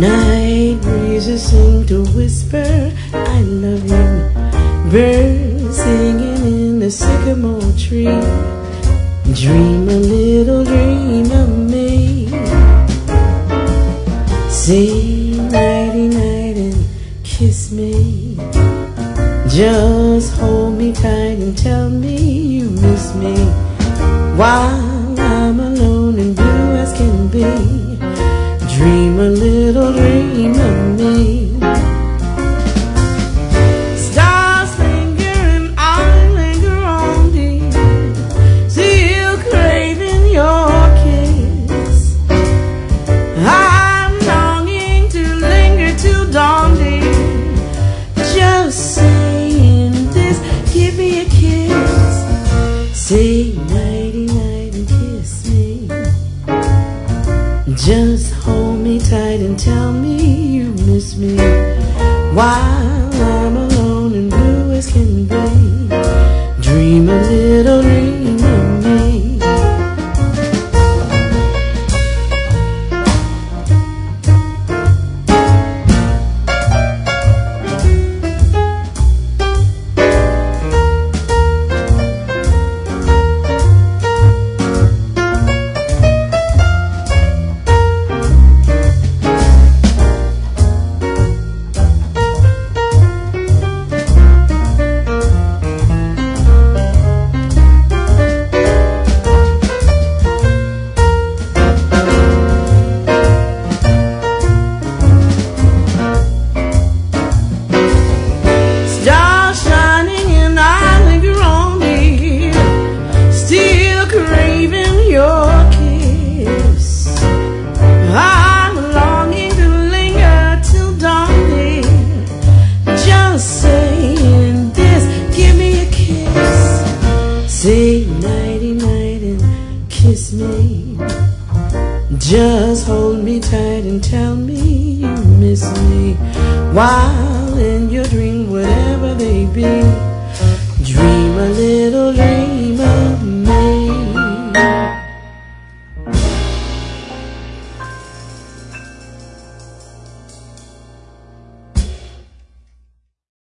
Night breezes seem to whisper, I love you. Birds singing in the sycamore tree. Dream a little dream of me. Say nighty night and kiss me. Just hold me tight and tell me you miss me. While I'm alone and blue as can be, dream a little dream of me. Stars linger and I linger on thee, still craving your kiss. I'm longing to linger till dawn, dear. Just saying this, give me a kiss. Say nighty night and kiss me. Just hold me tight and tell me you miss me. While I'm alone and blue as can be, dream a little dream of me. Say nighty night and kiss me. Just hold me tight and tell me you miss me. While in your dream, whatever they be,